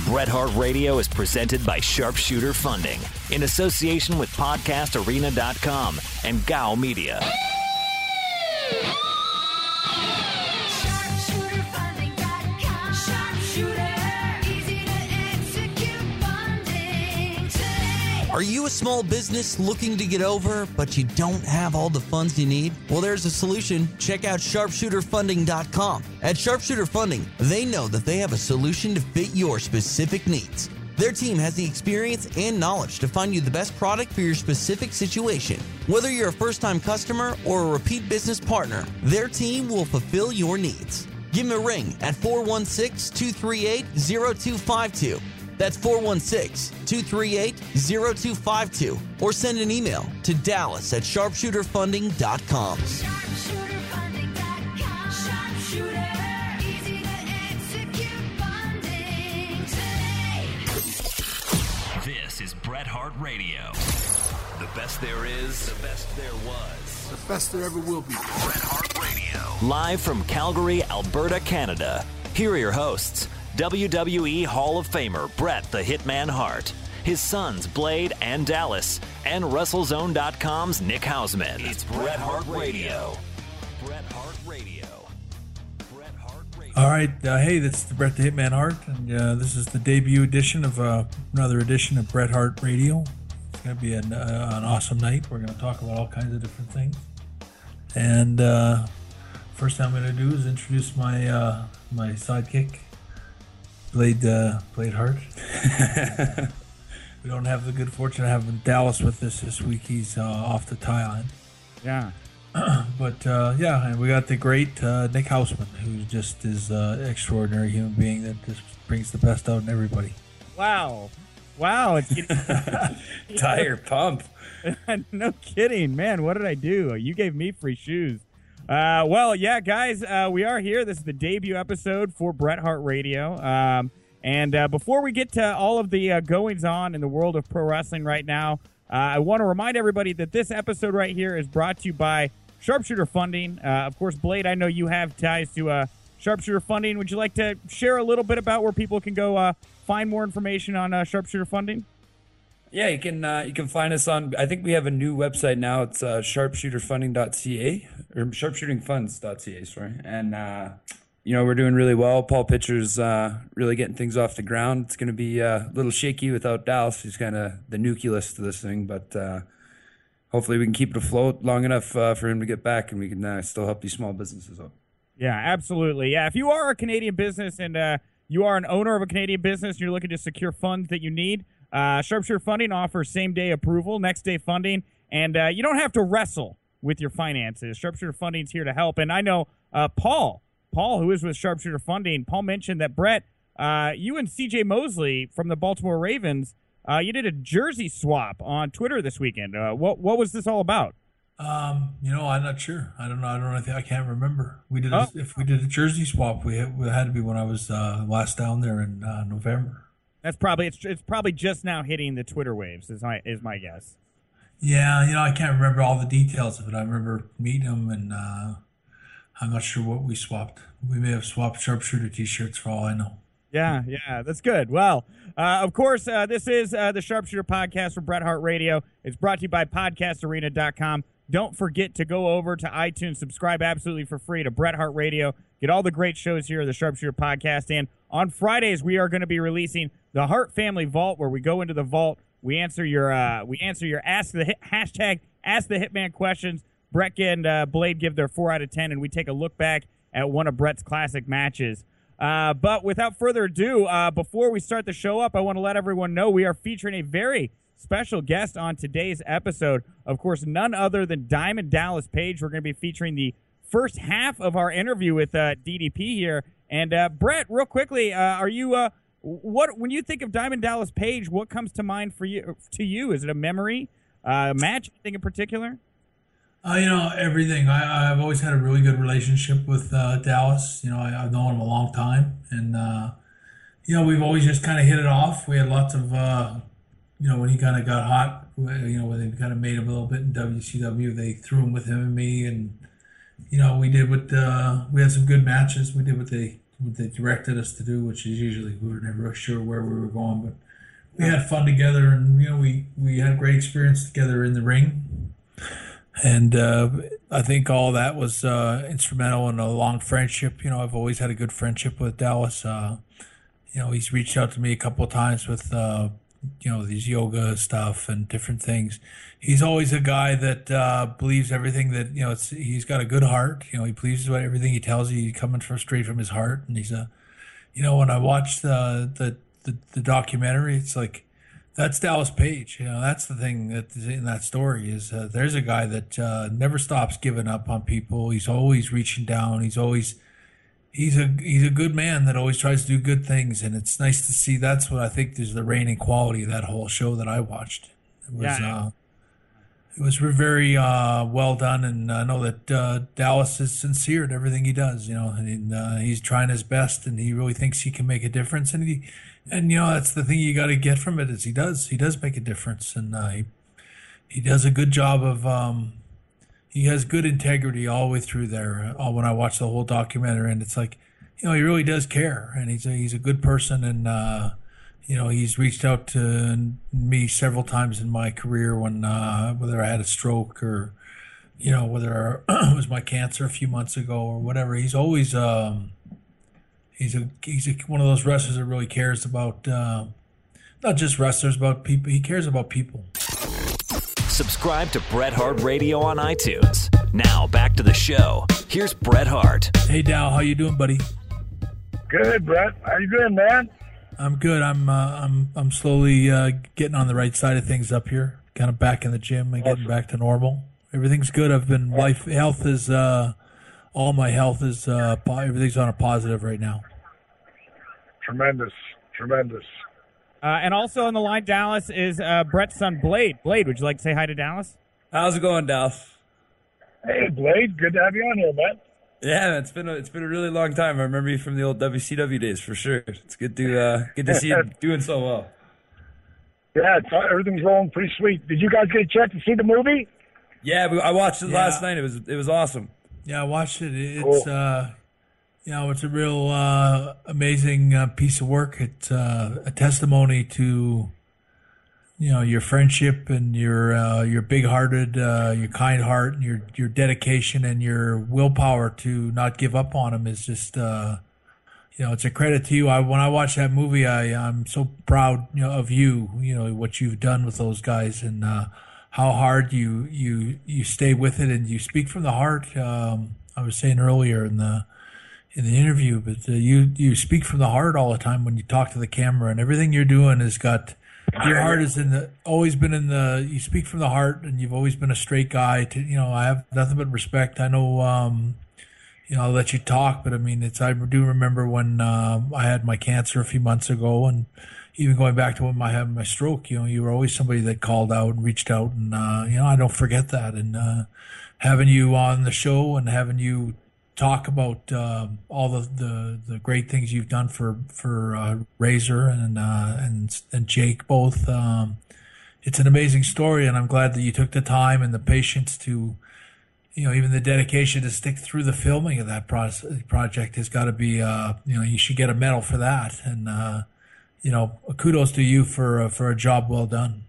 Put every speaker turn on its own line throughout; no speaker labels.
Bret Hart Radio is presented by Sharpshooter Funding in association with PodcastArena.com and GOW Media.
SharpshooterFunding.com. Sharpshooter, easy to execute funding today.
Are you a small business looking to get over, but you don't have all the funds you need? Well, there's a solution. Check out SharpshooterFunding.com. At Sharpshooter Funding, they know that they have a solution to fit your specific needs. Their team has the experience and knowledge to find you the best product for your specific situation. Whether you're a first-time customer or a repeat business partner, their team will fulfill your needs. Give them a ring at 416-238-0252. That's 416-238-0252. Or send an email to dallas@sharpshooterfunding.com.
SharpshooterFunding.com. Sharpshooter, easy to execute funding today.
This is Bret Hart Radio. The best there is, the best there was.
The best there ever will be.
Bret Hart Radio. Live from Calgary, Alberta, Canada. Here are your hosts, WWE Hall of Famer Bret the Hitman Hart, his sons Blade and Dallas, and WrestleZone.com's Nick Hausman. It's Bret Hart Radio. Bret Hart Radio. Bret Hart Radio.
All right, hey, this is Bret the Hitman Hart, and this is the debut edition of another edition of Bret Hart Radio. It's going to be an awesome night. We're going to talk about all kinds of different things. And first thing I'm going to do is introduce my my sidekick, Blade Hart. We don't have the good fortune of having Dallas with us this week. He's off to Thailand.
Yeah.
But yeah, and we got the great Nick Hausman, who just is an extraordinary human being that just brings the best out in everybody.
Wow. It's getting...
Tire pump.
No kidding, man. What did I do? You gave me free shoes. Well, yeah, guys, we are here. This is the debut episode for Bret Hart Radio. And before we get to all of the goings on in the world of pro wrestling right now, I want to remind everybody that this episode right here is brought to you by Sharpshooter Funding. Of course, Blade, I know you have ties to Sharpshooter Funding. Would you like to share a little bit about where people can go find more information on Sharpshooter Funding?
Yeah, you can find us on, I think we have a new website now. It's sharpshooterfunding.ca, or sharpshootingfunds.ca, sorry. And, we're doing really well. Paul Pitcher's really getting things off the ground. It's going to be a little shaky without Dallas. He's kind of the nucleus to this thing, but hopefully we can keep it afloat long enough for him to get back, and we can still help these small businesses out.
Yeah, absolutely. Yeah, if you are a Canadian business and you are an owner of a Canadian business and you're looking to secure funds that you need, Sharpshooter Funding offers same-day approval, next-day funding, and you don't have to wrestle with your finances. Sharpshooter Funding's here to help. And I know Paul, who is with Sharpshooter Funding, Paul mentioned that, Bret, you and C.J. Mosley from the Baltimore Ravens, you did a jersey swap on Twitter this weekend. What was this all about?
I'm not sure. I don't know. I can't remember. We did if we did a jersey swap, it had to be when I was last down there in November.
That's probably it's probably just now hitting the Twitter waves. Is my guess.
Yeah, I can't remember all the details of it. I remember meeting him, and I'm not sure what we swapped. We may have swapped Sharpshooter T-shirts for all I know.
Yeah, that's good. Well, of course, this is the Sharpshooter Podcast for Bret Hart Radio. It's brought to you by PodcastArena.com. Don't forget to go over to iTunes, subscribe absolutely for free to Bret Hart Radio. Get all the great shows here, the Sharpshooter Podcast. And on Fridays, we are going to be releasing the Hart Family Vault, where we go into the vault. We answer your hashtag Ask the Hitman questions. Bret and Blade give their 4 out of 10, and we take a look back at one of Bret's classic matches. But without further ado, before we start the show up, I want to let everyone know we are featuring a very special guest on today's episode. Of course, none other than Diamond Dallas Page. We're going to be featuring the first half of our interview with DDP here. And Bret, real quickly, are you when you think of Diamond Dallas Page, what comes to mind for you? To you, is it a memory, match, anything in particular?
Everything. I've always had a really good relationship with Dallas. I've known him a long time, and we've always just kind of hit it off. We had lots of, when he kind of got hot, when they kind of made him a little bit in WCW, they threw him with him and me, and we did we had some good matches. We did what what they directed us to do, which is usually we were never sure where we were going, but we had fun together, and we had a great experience together in the ring. And I think all that was instrumental in a long friendship. I've always had a good friendship with Dallas. He's reached out to me a couple of times with these yoga stuff and different things. He's always a guy that believes everything that he's got a good heart. He believes what everything he tells you. He's coming from straight from his heart. And he's when I watched the documentary, it's like that's Dallas Page. That's the thing that is in that story is there's a guy that never stops giving up on people. He's always reaching down. He's a good man that always tries to do good things, and it's nice to see. That's what I think is the reigning quality of that whole show that I watched. It was very well done, and I know that Dallas is sincere in everything he does. And he's trying his best, and he really thinks he can make a difference. And that's the thing you got to get from it is he does make a difference, and he does a good job of. He has good integrity all the way through there. When I watch the whole documentary, and it's like, he really does care, and he's a good person, and he's reached out to me several times in my career when whether I had a stroke or whether it was my cancer a few months ago or whatever. He's always he's one of those wrestlers that really cares about not just wrestlers, but people. He cares about people.
Subscribe to Bret Hart Radio on iTunes. Now back to the show. Here's Bret Hart.
Hey Dal, how you doing, buddy?
Good, Brett. How you doing, man?
I'm good. I'm slowly getting on the right side of things up here. Kind of back in the gym and getting back to normal. Everything's good. I've been health is all my health is everything's on a positive right now.
Tremendous.
And also on the line, Dallas, is Bret's son, Blade. Blade, would you like to say hi to Dallas?
How's it going, Dallas?
Hey, Blade. Good to have you on here, man.
Yeah, it's been a really long time. I remember you from the old WCW days for sure. It's good to see you doing so well.
Yeah, everything's rolling pretty sweet. Did you guys get a chance to see the movie?
Yeah, I watched it last night. It was awesome.
Yeah, I watched it. It's
Cool.
it's a real amazing piece of work. It's a testimony to your friendship and your big-hearted, your kind heart, and your dedication and your willpower to not give up on them is just it's a credit to you. When I watch that movie, I'm so proud of you. What you've done with those guys and how hard you stay with it and you speak from the heart. I was saying earlier in the interview, but you speak from the heart all the time when you talk to the camera, and everything you're doing has got your heart is always been in the. You speak from the heart, and you've always been a straight guy. I have nothing but respect. I know, I'll let you talk, but I mean, I do remember when I had my cancer a few months ago, and even going back to when I had my stroke. You were always somebody that called out and reached out, and I don't forget that. And having you on the show and having you talk about all the great things you've done for Razor and Jake both. It's an amazing story, and I'm glad that you took the time and the patience to, even the dedication to stick through the filming of that project has got to be, you should get a medal for that. And kudos to you for a job well done.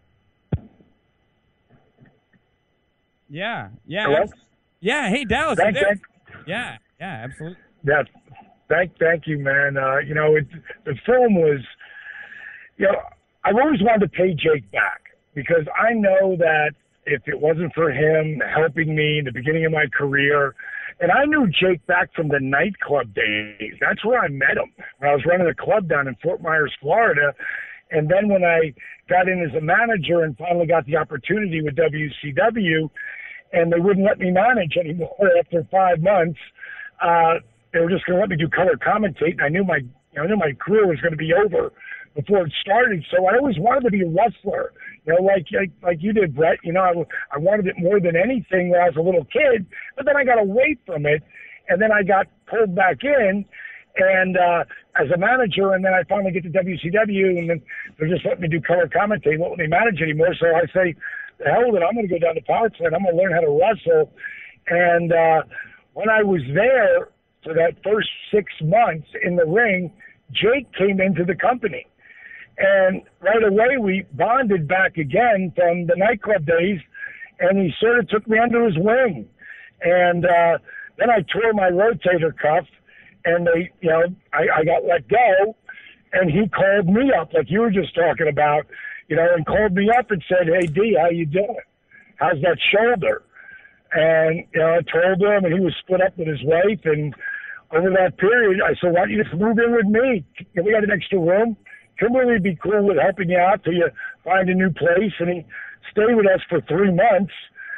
Yeah.
Hello?
Yeah. Hey, Dallas.
Thank
you there?
you.
Yeah, absolutely.
Yeah, thank you, man. The film was, I've always wanted to pay Jake back because I know that if it wasn't for him helping me in the beginning of my career, and I knew Jake back from the nightclub days. That's where I met him. When I was running a club down in Fort Myers, Florida. And then when I got in as a manager and finally got the opportunity with WCW, and they wouldn't let me manage anymore after 5 months. They were just going to let me do color commentate, and I knew my career was going to be over before it started. So I always wanted to be a wrestler, like you did, Brett. I wanted it more than anything when I was a little kid, but then I got away from it, and then I got pulled back in, and as a manager, and then I finally get to WCW, and then they're just letting me do color commentate, won't let me manage anymore. So I say, the hell with it, I'm going to go down to power plant. I'm going to learn how to wrestle. And when I was there for that first 6 months in the ring, Jake came into the company. And right away, we bonded back again from the nightclub days, and he sort of took me under his wing. And then I tore my rotator cuff, and I got let go, and he called me up, like you were just talking about, and called me up and said, "Hey, D, how you doing? How's that shoulder?" And, I told him, and he was split up with his wife, and over that period, I said, "Why don't you just move in with me? We got an extra room. Kimberly would be cool with helping you out till you find a new place." And he stayed with us for 3 months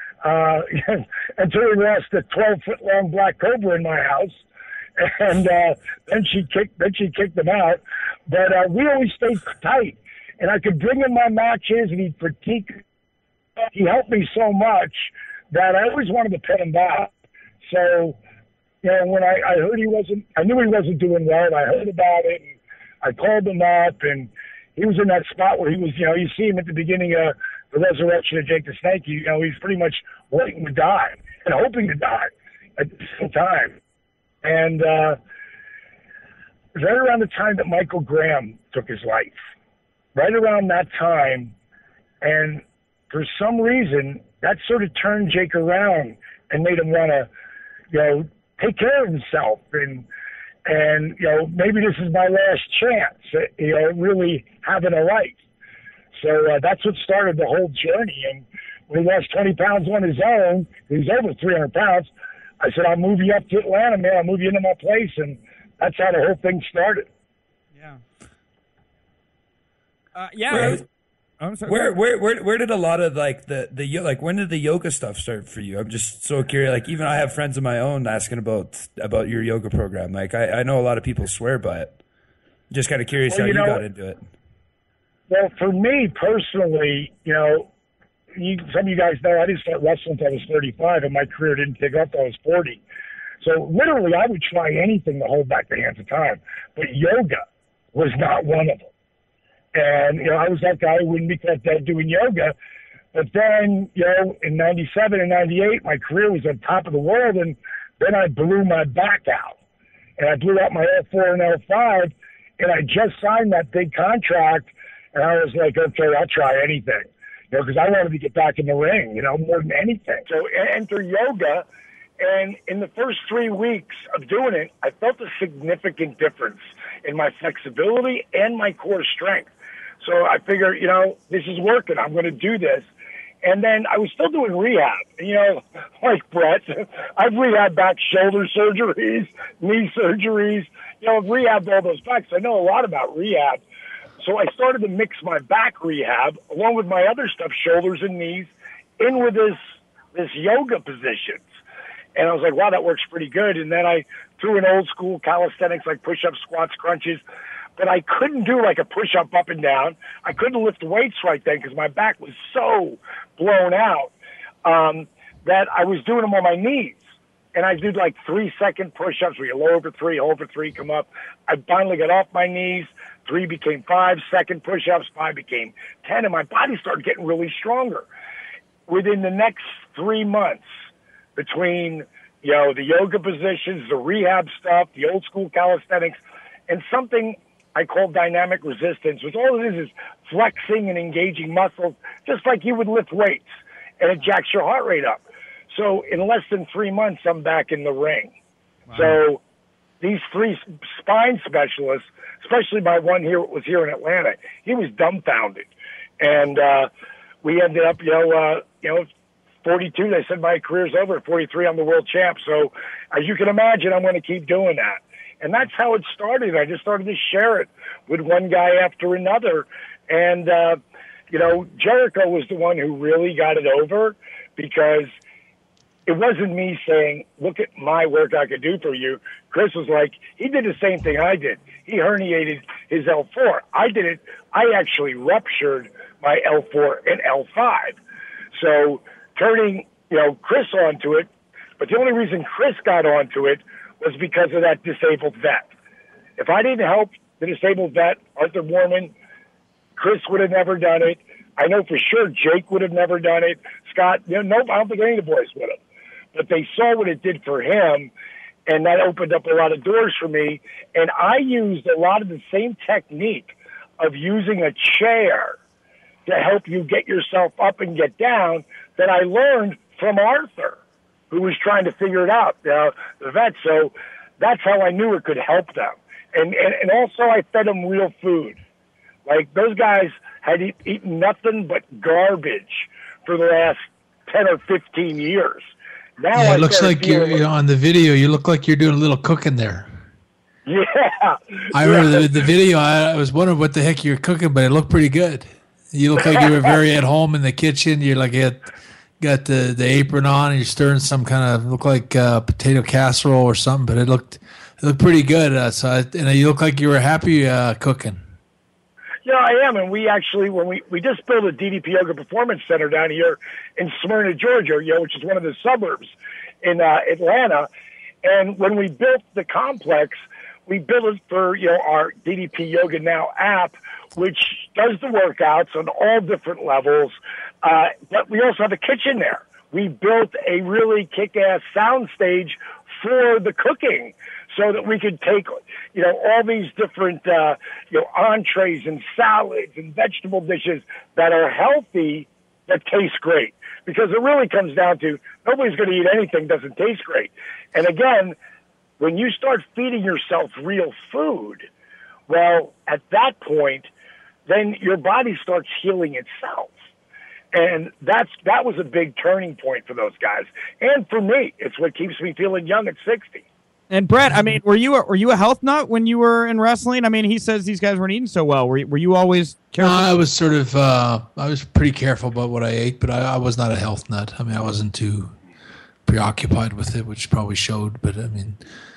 until he lost a 12-foot-long black cobra in my house. And then she kicked him out. But we always stayed tight. And I could bring him my matches, and he'd critique. He helped me so much that I always wanted to pay him back. So, when I heard I knew he wasn't doing well, and I heard about it, and I called him up, and he was in that spot where he was, you see him at the beginning of the resurrection of Jake the Snake. He's pretty much waiting to die and hoping to die at the same time. And right around the time that Michael Graham took his life, right around that time, and for some reason, that sort of turned Jake around and made him want to, take care of himself and maybe this is my last chance, really having a life. So that's what started the whole journey. And when he lost 20 pounds on his own, he was over 300 pounds. I said, "I'll move you up to Atlanta, man. I'll move you into my place." And that's how the whole thing started.
Yeah.
Right.
I'm sorry.
Where did a lot of when did the yoga stuff start for you? I'm just so curious. Like, even I have friends of my own asking about your yoga program. Like, I know a lot of people swear by it. Just kind of curious how you got into it.
Well, for me personally, some of you guys know I didn't start wrestling until I was 35, and my career didn't pick up until I was 40. So literally, I would try anything to hold back the hands of time, but yoga was not one of them. And, I was that guy who wouldn't be caught dead doing yoga. But then, in 97 and 98, my career was on top of the world, and then I blew my back out. And I blew out my L4 and L5, and I just signed that big contract, and I was like, okay, I'll try anything. Because I wanted to get back in the ring, more than anything. So enter yoga, and in the first 3 weeks of doing it, I felt a significant difference in my flexibility and my core strength. So I figured, this is working. I'm going to do this. And then I was still doing rehab. Like Brett, I've rehabbed back shoulder surgeries, knee surgeries. I've rehabbed all those backs. I know a lot about rehab. So I started to mix my back rehab along with my other stuff, shoulders and knees, in with this yoga positions. And I was like, wow, that works pretty good. And then I threw in old school calisthenics like push-ups, squats, crunches. But I couldn't do like a push-up up and down. I couldn't lift weights right then because my back was so blown out that I was doing them on my knees. And I did like 3-second push-ups where you lower for 3, hold for 3, come up. I finally got off my knees. 3 became 5-second push-ups. 5 became 10. And my body started getting really stronger. Within the next 3 months, between, the yoga positions, the rehab stuff, the old school calisthenics, and something I call dynamic resistance, which all it is flexing and engaging muscles, just like you would lift weights, and it jacks your heart rate up. So in less than 3 months, I'm back in the ring. Wow. So these 3 spine specialists, especially my one was here in Atlanta, he was dumbfounded. And we ended up, 42, they said my career's over. At 43, I'm the world champ. So as you can imagine, I'm going to keep doing that. And that's how it started. I just started to share it with one guy after another. And, Jericho was the one who really got it over because it wasn't me saying, look at my work I could do for you. Chris was like, he did the same thing I did. He herniated his L4. I did it. I actually ruptured my L4 and L5. So turning, Chris onto it, but the only reason Chris got onto it was because of that disabled vet. If I didn't help the disabled vet, Arthur Borman, Chris would have never done it. I know for sure Jake would have never done it. Scott, I don't think any of the boys would have. But they saw what it did for him, and that opened up a lot of doors for me. And I used a lot of the same technique of using a chair to help you get yourself up and get down that I learned from Arthur, who was trying to figure it out, the vet. So that's how I knew it could help them. And also I fed them real food. Like, those guys had eaten nothing but garbage for the last 10 or 15 years. Now
Yeah,
I
it looks
started
like you're on the video. You look like you're doing a little cooking there.
Yeah.
I remember the video. I was wondering what the heck you're cooking, but it looked pretty good. You look like you were very at home in the kitchen. You're like got the apron on, and you're stirring some kind of look like potato casserole or something. But it looked pretty good. And you look like you were happy cooking.
Yeah, I am. And we actually, when we just built a DDP Yoga Performance Center down here in Smyrna, Georgia, which is one of the suburbs in Atlanta. And when we built the complex, we built it for, our DDP Yoga Now app, which does the workouts on all different levels. But we also have a kitchen there. We built a really kick-ass sound stage for the cooking, so that we could take, all these different, entrees and salads and vegetable dishes that are healthy that taste great. Because it really comes down to nobody's going to eat anything that doesn't taste great. And again, when you start feeding yourself real food, well, at that point, then your body starts healing itself. And that was a big turning point for those guys. And for me, it's what keeps me feeling young at 60.
And Brett, I mean, were you a health nut when you were in wrestling? I mean, he says these guys weren't eating so well. Were you always careful?
I was sort of I was pretty careful about what I ate, but I was not a health nut. I mean, I wasn't too preoccupied with it, which probably showed. But I mean,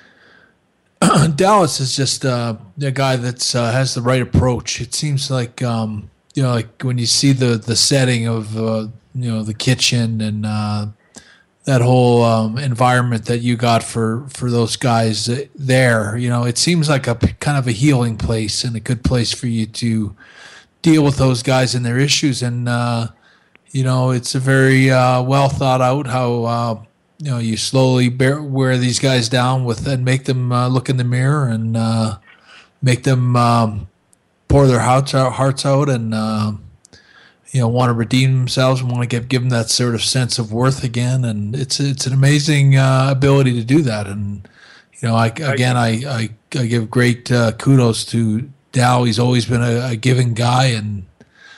Dallas is just a guy that has the right approach. It seems like like when you see the setting of the kitchen and that whole environment that you got for those guys there, it seems like a kind of a healing place and a good place for you to deal with those guys and their issues. And it's a very well thought out how you slowly wear these guys down and make them look in the mirror and make them pour their hearts out and want to redeem themselves and want to give them that sort of sense of worth again. And it's an amazing ability to do that. And I give great kudos to Dal. He's always been a giving guy, and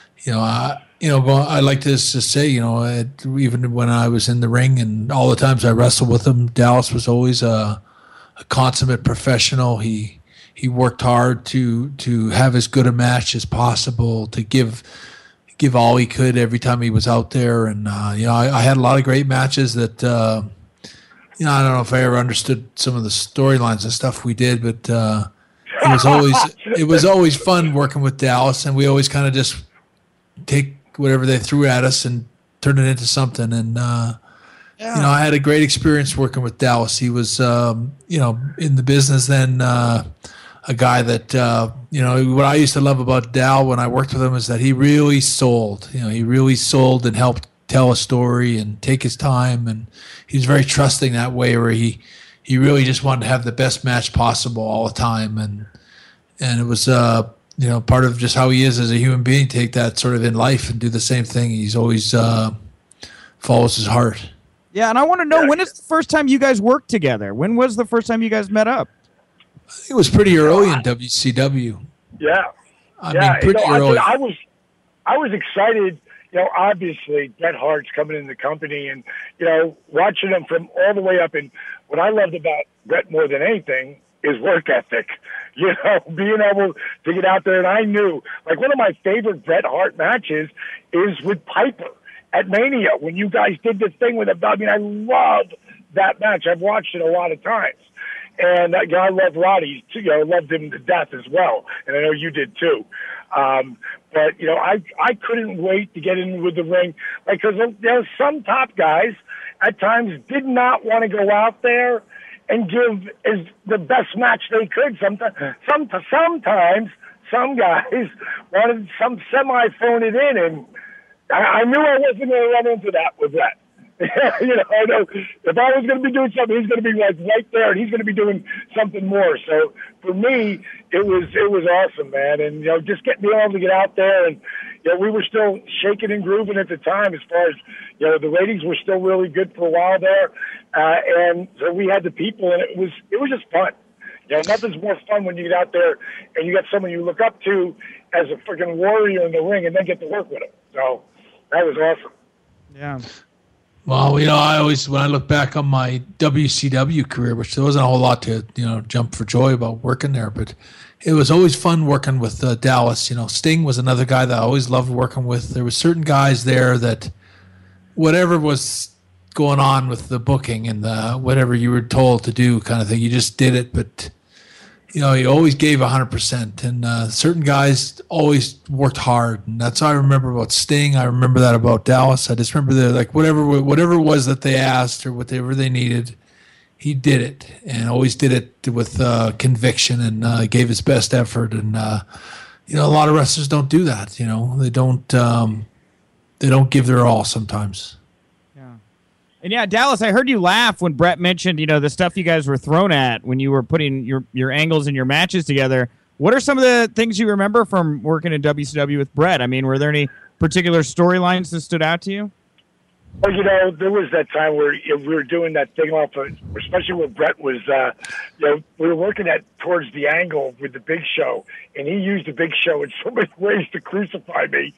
I like to just say, even when I was in the ring and all the times I wrestled with him, Dallas was always a consummate professional. He worked hard to have as good a match as possible, to give all he could every time he was out there. And I had a lot of great matches that I don't know if I ever understood some of the storylines and stuff we did, but it was always fun working with Dallas, and we always kind of just take whatever they threw at us and turn it into something. And I had a great experience working with Dallas. He was in the business then. A guy that, what I used to love about Dal when I worked with him is that he really sold. He really sold and helped tell a story and take his time. And he was very trusting that way, where he really just wanted to have the best match possible all the time. And it was, part of just how he is as a human being, take that sort of in life and do the same thing. He's always follows his heart.
Yeah, and I want to know, when is the first time you guys worked together? When was the first time you guys met up?
I think it was pretty early in WCW.
Yeah.
I mean, pretty early.
I was excited. Obviously, Bret Hart's coming in the company, and watching him from all the way up. And what I loved about Bret more than anything is work ethic. Being able to get out there. And I knew, like, one of my favorite Bret Hart matches is with Piper at Mania when you guys did this thing with him. I mean, I love that match. I've watched it a lot of times. And I love Roddy too. Loved him to death as well, and I know you did too. But I couldn't wait to get in with the ring, because some top guys at times did not want to go out there and give the best match they could. Sometimes some guys wanted some semi-phone it in, and I knew I wasn't going to run into that with that. You know, I know if I was going to be doing something, he's going to be like right there, and he's going to be doing something more. So for me, it was awesome, man. And just being able to get out there, and we were still shaking and grooving at the time as far as the ratings were still really good for a while there, and so we had the people, and it was just fun. Nothing's more fun when you get out there and you got someone you look up to as a freaking warrior in the ring, and then get to work with him. So that was awesome.
Yeah.
Well, I always, when I look back on my WCW career, which there wasn't a whole lot to, jump for joy about working there, but it was always fun working with Dallas. Sting was another guy that I always loved working with. There were certain guys there that whatever was going on with the booking and whatever you were told to do kind of thing, you just did it. But, you always gave 100%. And certain guys always worked hard. And that's what I remember about Sting. I remember that about Dallas. I just remember whatever it was that they asked or whatever they needed, he did it, and always did it with conviction, and gave his best effort. And a lot of wrestlers don't do that. They don't give their all sometimes.
Yeah. And yeah, Dallas, I heard you laugh when Brett mentioned the stuff you guys were thrown at when you were putting your angles and your matches together. What are some of the things you remember from working in WCW with Brett? I mean, were there any particular storylines that stood out to you?
Well, there was that time where we were doing that thing off of, especially where Brett was, we were working towards the angle with the Big Show, and he used the Big Show in so many ways to crucify me.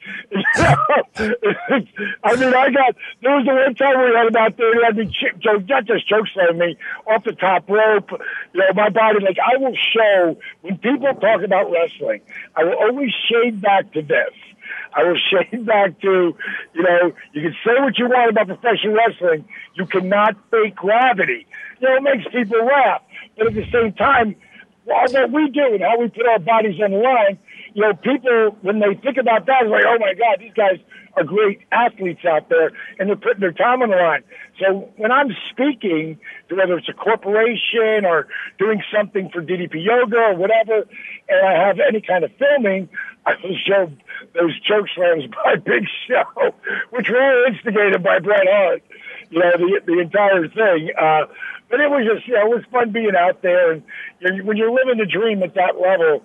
I mean, there was the one time where he had about there, he had me not just chokeslamming me off the top rope, my body, I will show, when people talk about wrestling, I will always shade back to this. I will shade back to, you can say what you want about professional wrestling. You cannot fake gravity. It makes people laugh. But at the same time, what we do and how we put our bodies on the line, people, when they think about that, it's like, oh, my God, these guys are great athletes out there, and they're putting their time on the line. So when I'm speaking, whether it's a corporation or doing something for DDP Yoga or whatever, and I have any kind of filming, I will show those choke slams by Big Show, which were all instigated by Bret Hart, the entire thing. But it was just, it was fun being out there. And when you're living the dream at that level,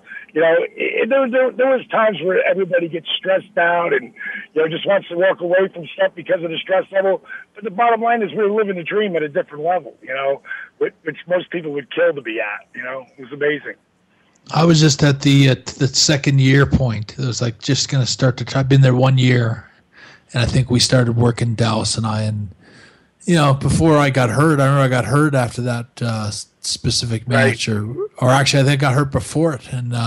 there was times where everybody gets stressed out and, just wants to walk away from stuff because of the stress level. But the bottom line is we're living the dream at a different level, which most people would kill to be at, It was amazing.
I was just at the second year point. It was just going to start to try. I've been there 1 year, and I think we started working, Dallas and I. And, before I got hurt, I remember I got hurt after that specific match. Or actually, I think I got hurt before it. And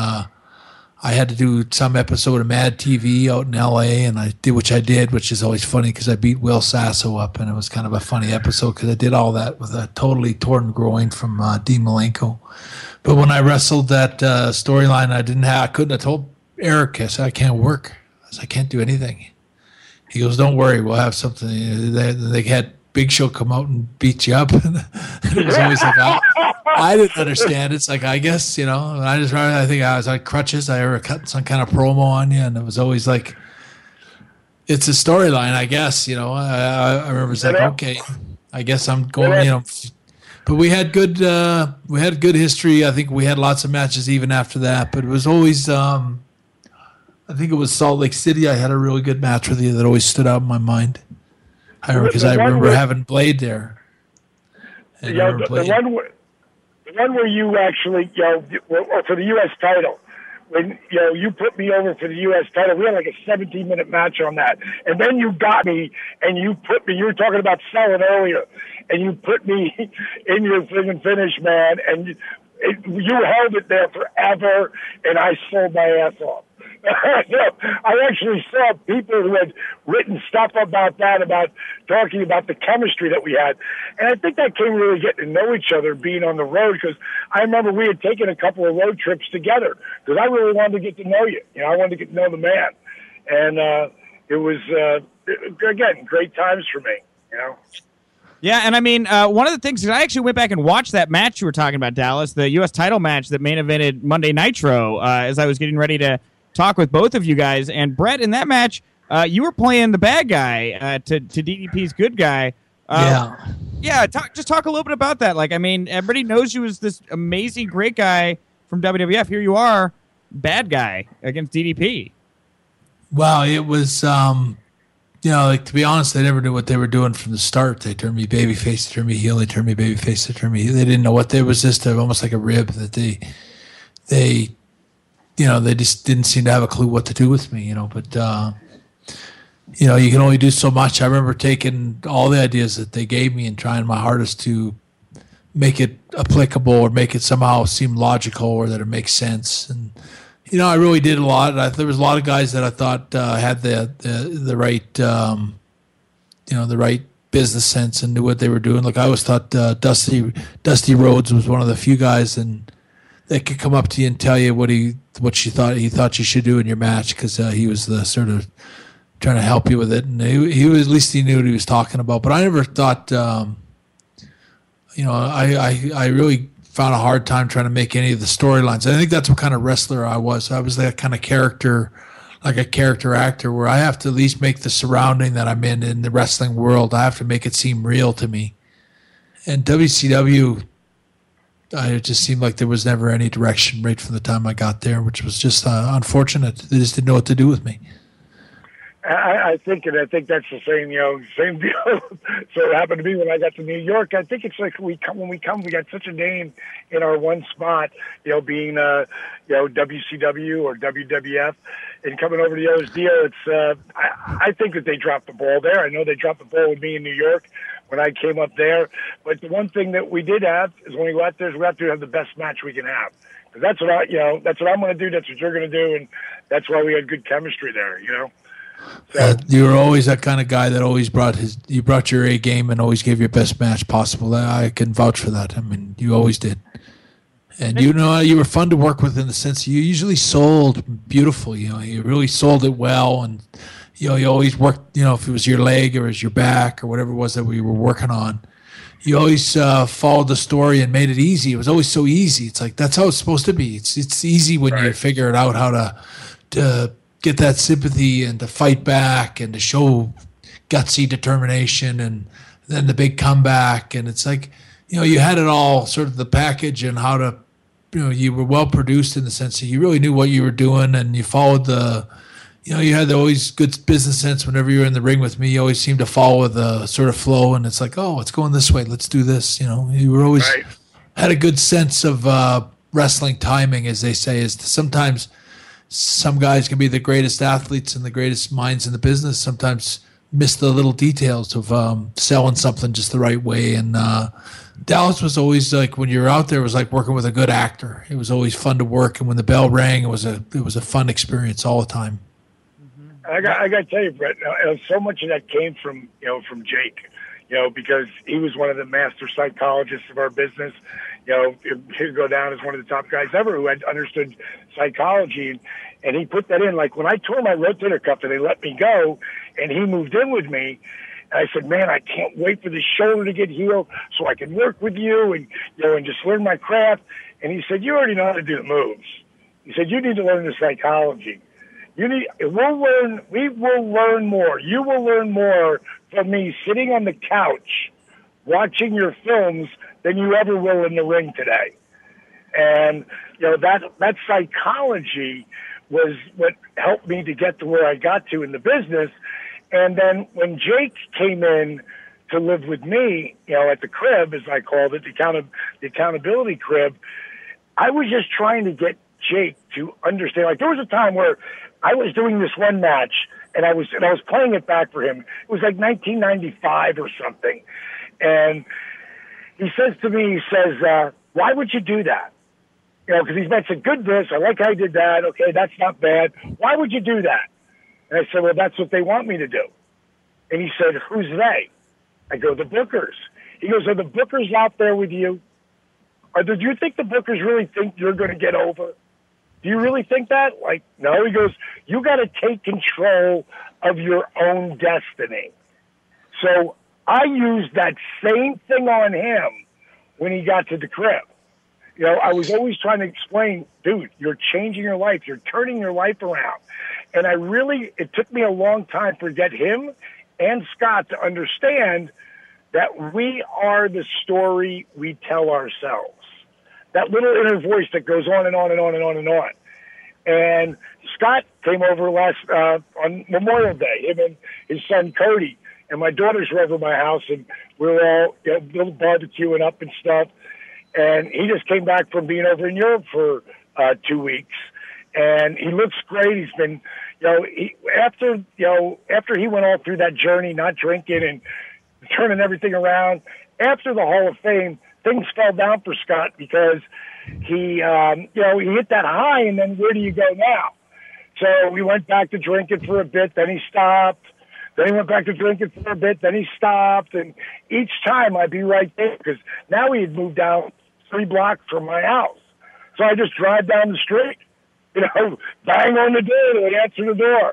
I had to do some episode of Mad TV out in L.A., and I did, which is always funny because I beat Will Sasso up, and it was kind of a funny episode because I did all that with a totally torn groin from Dean Malenko. But when I wrestled that storyline, I couldn't have told Eric, I said, I can't work. I said, I can't do anything. He goes, don't worry, we'll have something. They had Big Show come out and beat you up. And it was always I didn't understand. It's I guess, I think I was on crutches. I ever cut some kind of promo on you, and it was always it's a storyline, I guess, I remember it's okay, I guess I'm going, But we had good history. I think we had lots of matches even after that. But it was always, I think it was Salt Lake City. I had a really good match with you that always stood out in my mind. I remember having Blade there.
The one where you actually, for the U.S. title, when you put me over for the U.S. title, we had a 17-minute match on that, and then you got me and you put me. You were talking about selling earlier, and you put me in your friggin' finish, man, and you held it there forever, and I sold my ass off. I actually saw people who had written stuff about that, about talking about the chemistry that we had. And I think that came really getting to know each other, being on the road, because I remember we had taken a couple of road trips together because I really wanted to get to know you. I wanted to get to know the man. And it was, again, great times for me,
Yeah, and I mean, one of the things is I actually went back and watched that match you were talking about, Dallas, the U.S. title match that main evented Monday Nitro, as I was getting ready to talk with both of you guys. And Brett, in that match, you were playing the bad guy to DDP's good guy. Yeah, just talk a little bit about that. Like, I mean, everybody knows you as this amazing, great guy from WWF. Here you are, bad guy against DDP.
Well, it was, like, to be honest, they never knew what they were doing from the start. They turned me babyface, they turned me heel, they turned me babyface, they turned me heel. They didn't know what they was, just almost like a rib that they just didn't seem to have a clue what to do with me, but, you can only do so much. I remember taking all the ideas that they gave me and trying my hardest to make it applicable or make it somehow seem logical or that it makes sense. And, I really did a lot. There was a lot of guys that I thought had the right, the right business sense and knew what they were doing. Like I always thought Dusty Rhodes was one of the few guys and that could come up to you and tell you what he thought you should do in your match because he was the sort of trying to help you with it, and he was, at least he knew what he was talking about. But I never thought, I really found a hard time trying to make any of the storylines. I think that's what kind of wrestler I was. I was that kind of character, like a character actor, where I have to at least make the surrounding that I'm in the wrestling world. I have to make it seem real to me. And WCW, it just seemed like there was never any direction right from the time I got there, which was just unfortunate. They just didn't know what to do with me.
I think that's the same deal. So it happened to me when I got to New York. I think it's like when we got such a name in our one spot, being WCW or WWF, and coming over to the other deal. It's I think that they dropped the ball there. I know they dropped the ball with me in New York when I came up there. But the one thing that we did have is when we go out there, is we have to have the best match we can have. Because that's what that's what I'm going to do. That's what you're going to do, and that's why we had good chemistry there. So,
you were always that kind of guy that always you brought your A game and always gave your best match possible. I can vouch for that. I mean, you always did. And you were fun to work with in the sense you usually sold beautiful. You really sold it well, and you always worked. If it was your leg or it was your back or whatever it was that we were working on, you always followed the story and made it easy. It was always so easy. It's like that's how it's supposed to be. It's easy when you figure it out how to get that sympathy and to fight back and to show gutsy determination and then the big comeback. And it's like, you had it all sort of the package and how to, you were well produced in the sense that you really knew what you were doing and you followed you had always good business sense whenever you were in the ring with me. You always seemed to follow the sort of flow and it's like, oh, it's going this way. Let's do this. You were always had a good sense of wrestling timing, as they say, is sometimes some guys can be the greatest athletes and the greatest minds in the business, sometimes miss the little details of selling something just the right way. And Dallas was always like, when you were out there, it was like working with a good actor. It was always fun to work. And when the bell rang, it was a fun experience all the time.
I got to tell you, Brett, so much of that came from Jake, because he was one of the master psychologists of our business. He'd go down as one of the top guys ever who had understood psychology. And he put that in. Like when I tore my rotator cuff and they let me go and he moved in with me, and I said, man, I can't wait for the shoulder to get healed so I can work with you and, and just learn my craft. And he said, you already know how to do the moves. He said, you need to learn the psychology. We will learn more. You will learn more from me sitting on the couch watching your films than you ever will in the ring today. And, that psychology was what helped me to get to where I got to in the business. And then when Jake came in to live with me, at the crib, as I called it, the accountability crib, I was just trying to get Jake to understand. Like there was a time where I was doing this one match and I was playing it back for him. It was like 1995 or something. And he says to me, why would you do that? Because he's mentioned good this. I like how he did that. Okay, that's not bad. Why would you do that? And I said, well, that's what they want me to do. And he said, who's they? I go, the bookers. He goes, are the bookers out there with you? Or do you think the bookers really think you're going to get over? Do you really think that? Like, no. He goes, you got to take control of your own destiny. So I used that same thing on him when he got to the crib. I was always trying to explain, dude, you're changing your life. You're turning your life around. And it took me a long time to get him and Scott to understand that we are the story we tell ourselves. That little inner voice that goes on and on and on and on and on. And Scott came over on Memorial Day, him and his son Cody, and my daughters were over at my house, and we were all little barbecuing up and stuff. And he just came back from being over in Europe for 2 weeks, and he looks great. He's been, after he went all through that journey, not drinking and turning everything around. After the Hall of Fame, things fell down for Scott because he hit that high, and then where do you go now? So we went back to drinking for a bit, then he stopped. Then he went back to drinking for a bit, then he stopped. And each time I'd be right there because now he had moved down 3 blocks from my house. So I just drive down the street, bang on the door, they answer the door.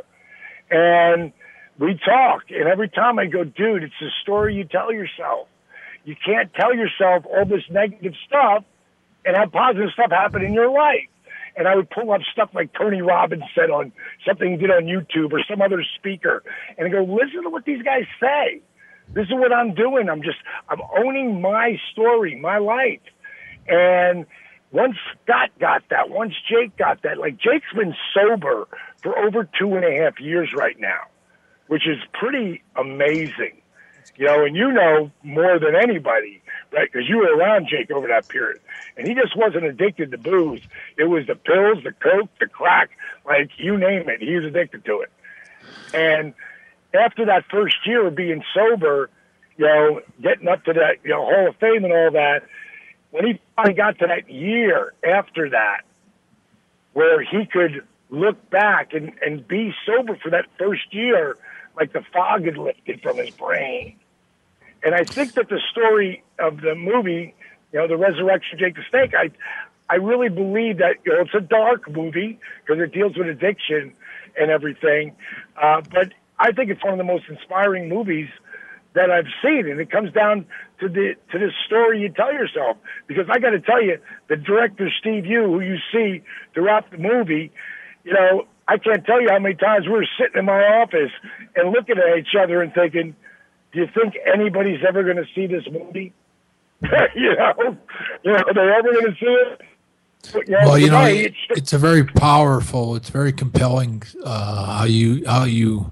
And we talk. And every time I go, dude, it's the story you tell yourself. You can't tell yourself all this negative stuff and have positive stuff happen in your life. And I would pull up stuff like Tony Robbins said on something he did on YouTube or some other speaker and I go, listen to what these guys say. This is what I'm doing. I'm owning my story, my life. And once Scott got that, once Jake got that, like Jake's been sober for over 2.5 years right now, which is pretty amazing. And more than anybody, right? Because you were around Jake over that period. And he just wasn't addicted to booze. It was the pills, the coke, the crack, like you name it. He was addicted to it. And after that first year of being sober, getting up to that, Hall of Fame and all that, when he finally got to that year after that, where he could look back and be sober for that first year, like the fog had lifted from his brain. And I think that the story of the movie, The Resurrection of Jake the Snake, I really believe that, it's a dark movie because it deals with addiction and everything. But I think it's one of the most inspiring movies that I've seen. And it comes down to this story you tell yourself. Because I got to tell you, the director, Steve Yu, who you see throughout the movie, I can't tell you how many times we were sitting in my office and looking at each other and thinking, do you think anybody's ever going to see this movie? Are they ever going to see it? But,
it's a very powerful, it's very compelling how you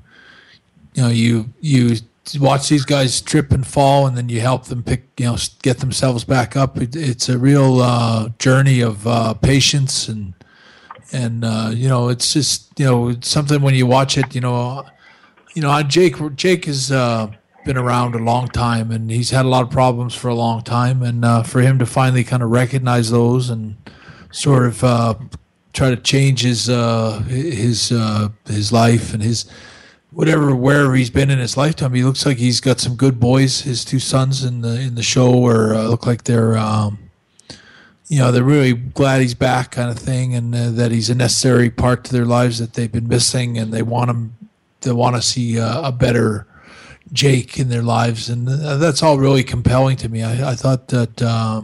watch these guys trip and fall, and then you help them get themselves back up. It's a real journey of patience and it's just it's something when you watch it. Jake has been around a long time, and he's had a lot of problems for a long time, and for him to finally kind of recognize those and sort of try to change his life and his wherever he's been in his lifetime. He looks like he's got some good boys. His 2 sons in the show look like they're they're really glad he's back, kind of thing, and that he's a necessary part to their lives that they've been missing, and they want to see a better Jake in their lives, and that's all really compelling to me. I thought that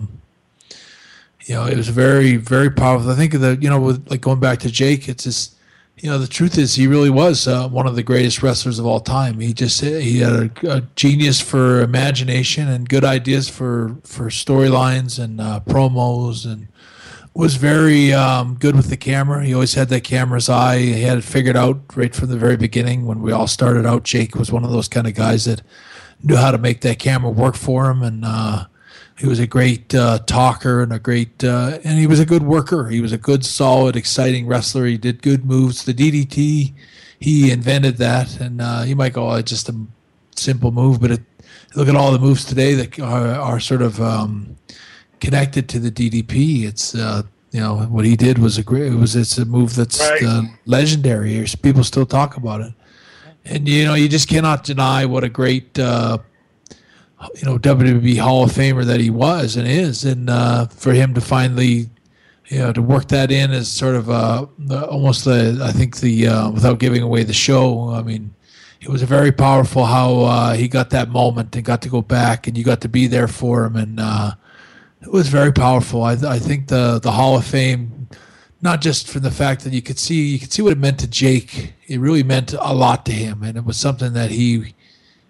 it was very, very powerful. I think with like going back to Jake, it's just the truth is he really was one of the greatest wrestlers of all time. He had a genius for imagination and good ideas for storylines and promos, and was very good with the camera. He always had that camera's eye. He had it figured out right from the very beginning. When we all started out, Jake was one of those kind of guys that knew how to make that camera work for him, and he was a great talker and and he was a good worker. He was a good, solid, exciting wrestler. He did good moves. The DDT, he invented that, and you might go, it's just a simple move, but look at all the moves today that are sort of connected to the DDP. It's what he did was it's a move that's legendary. People still talk about it, and you just cannot deny what a great WWE Hall of Famer that he was and is, and for him to finally to work that in as sort of almost without giving away the show. I mean, it was very powerful how he got that moment and got to go back, and you got to be there for him, and it was very powerful. I think the Hall of Fame, not just from the fact that you could see what it meant to Jake. It really meant a lot to him, and it was something that he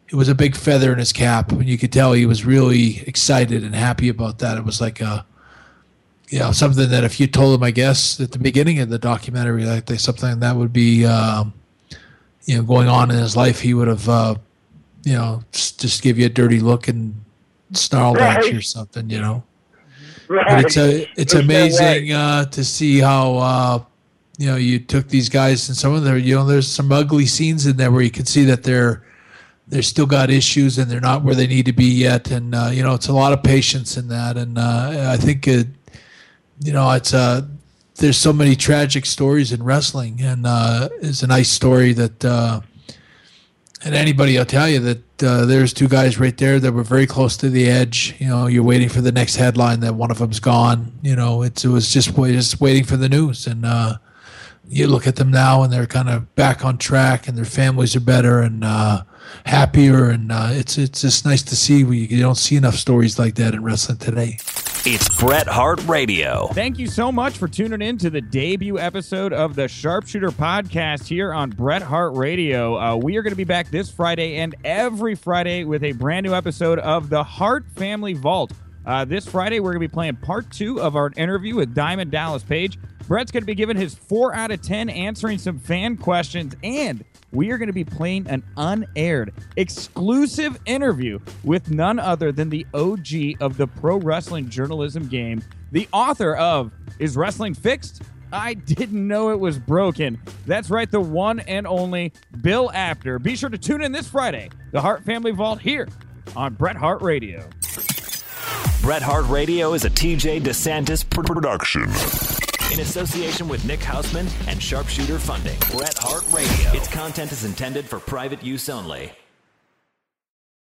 it was a big feather in his cap, and you could tell he was really excited and happy about that. It was like something that if you told him, I guess, at the beginning of the documentary, like something that would be going on in his life, he would have just give you a dirty look and snarled at you or something,
Right.
But it's
There's no
amazing
way.
to see how you took these guys, and some of them, there's some ugly scenes in there where you can see that they're still got issues and they're not where they need to be yet, and it's a lot of patience in that, and I think it's there's so many tragic stories in wrestling, and it's a nice story that. And anybody will tell you that there's two guys right there that were very close to the edge. You're waiting for the next headline that one of them's gone. It was just waiting for the news. And you look at them now, and they're kind of back on track, and their families are better and happier. And it's just nice to see. You don't see enough stories like that in wrestling today.
It's Bret Hart Radio.
Thank you so much for tuning in to the debut episode of the Sharpshooter Podcast here on Bret Hart Radio. We are going to be back this Friday and every Friday with a brand new episode of the Hart Family Vault. This Friday, we're going to be playing part 2 of our interview with Diamond Dallas Page. Bret's going to be giving his 4 out of 10, answering some fan questions, and we are going to be playing an unaired, exclusive interview with none other than the OG of the pro wrestling journalism game, the author of Is Wrestling Fixed? I Didn't Know It Was Broken. That's right, the one and only Bill Apter. Be sure to tune in this Friday, the Hart Family Vault here on Bret Hart Radio.
Bret Hart Radio is a TJ DeSantis production. In association with Nick Hausman and Sharpshooter Funding. Bret Hart Radio. Its content is intended for private use only.